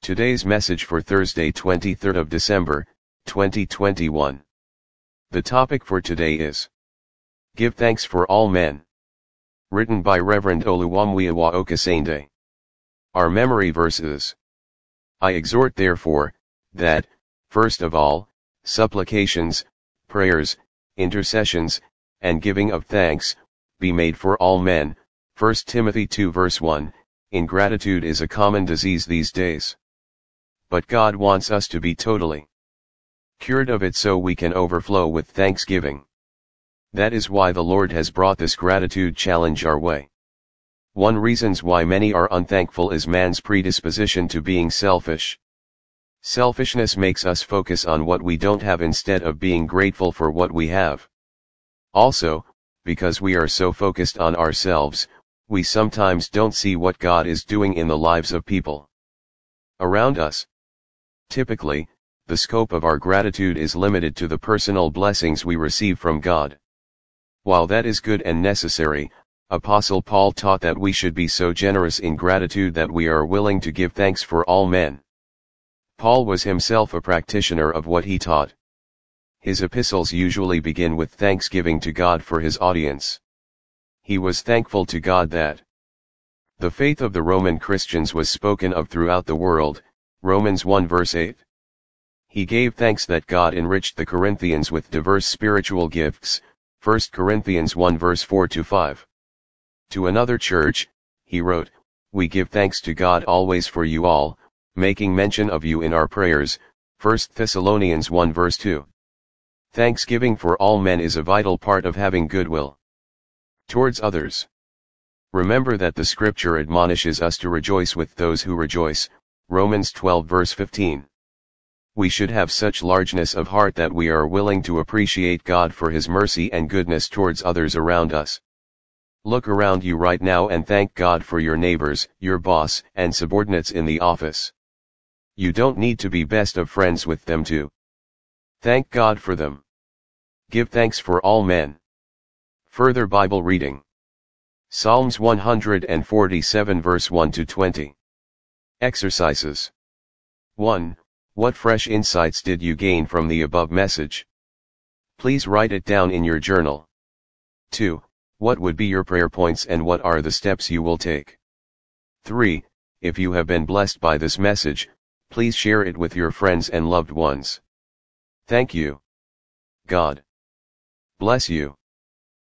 Today's message for Thursday 23rd of December, 2021. The topic for today is Give Thanks for All Men. Written by Reverend Oluwamuyiwa Okasende. Our memory verses. I exhort therefore, that, first of all, supplications, prayers, intercessions, and giving of thanks, be made for all men. 1 Timothy 2 verse 1, Ingratitude is a common disease these days. But God wants us to be totally cured of it so we can overflow with thanksgiving. That is why the Lord has brought this gratitude challenge our way. One reasons why many are unthankful is man's predisposition to being selfish. Selfishness makes us focus on what we don't have instead of being grateful for what we have. Also, because we are so focused on ourselves, we sometimes don't see what God is doing in the lives of people around us. Typically, the scope of our gratitude is limited to the personal blessings we receive from God. While that is good and necessary, Apostle Paul taught that we should be so generous in gratitude that we are willing to give thanks for all men. Paul was himself a practitioner of what he taught. His epistles usually begin with thanksgiving to God for his audience. He was thankful to God that the faith of the Roman Christians was spoken of throughout the world, Romans 1 verse 8. He gave thanks that God enriched the Corinthians with diverse spiritual gifts, 1 Corinthians 1 verse 4-5. To another church, he wrote, We give thanks to God always for you all, making mention of you in our prayers, 1 Thessalonians 1 verse 2. Thanksgiving for all men is a vital part of having goodwill towards others. Remember that the scripture admonishes us to rejoice with those who rejoice, Romans 12 verse 15. We should have such largeness of heart that we are willing to appreciate God for His mercy and goodness towards others around us. Look around you right now and thank God for your neighbors, your boss, and subordinates in the office. You don't need to be best of friends with them to thank God for them. Give thanks for all men. Further Bible reading. Psalms 147 verse 1-20. Exercises. 1. What fresh insights did you gain from the above message? Please write it down in your journal. 2. What would be your prayer points and what are the steps you will take? 3. If you have been blessed by this message, please share it with your friends and loved ones. Thank you. God bless you.